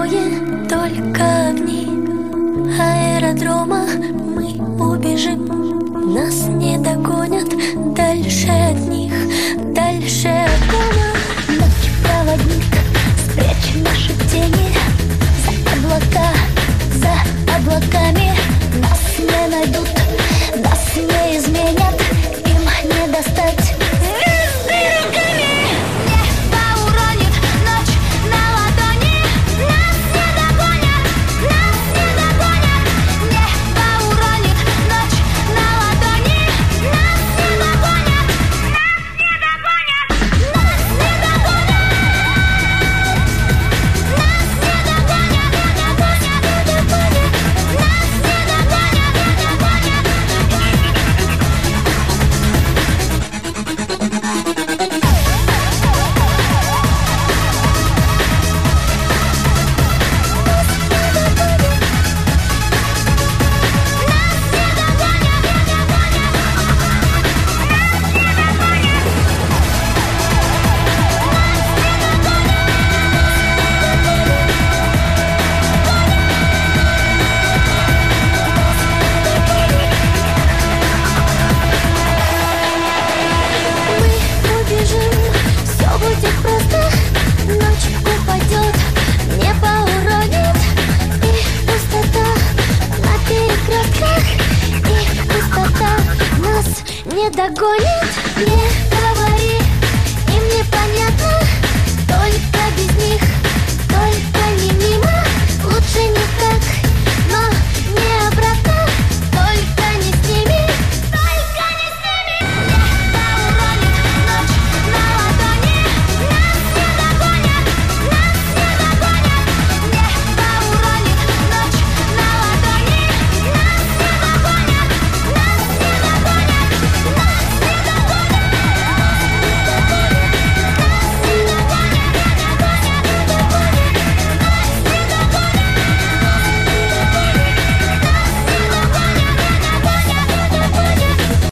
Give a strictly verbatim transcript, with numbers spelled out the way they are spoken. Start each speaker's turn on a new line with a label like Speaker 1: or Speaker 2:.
Speaker 1: дороге только огни аэродрома. Мы убежим, нас не догонят. Дальше от них, дальше от дома. Ночь проводник, спрячь наши тени за облака, за облаками. Нас не найдут, нас не изменят, им не достать. Не догонит, не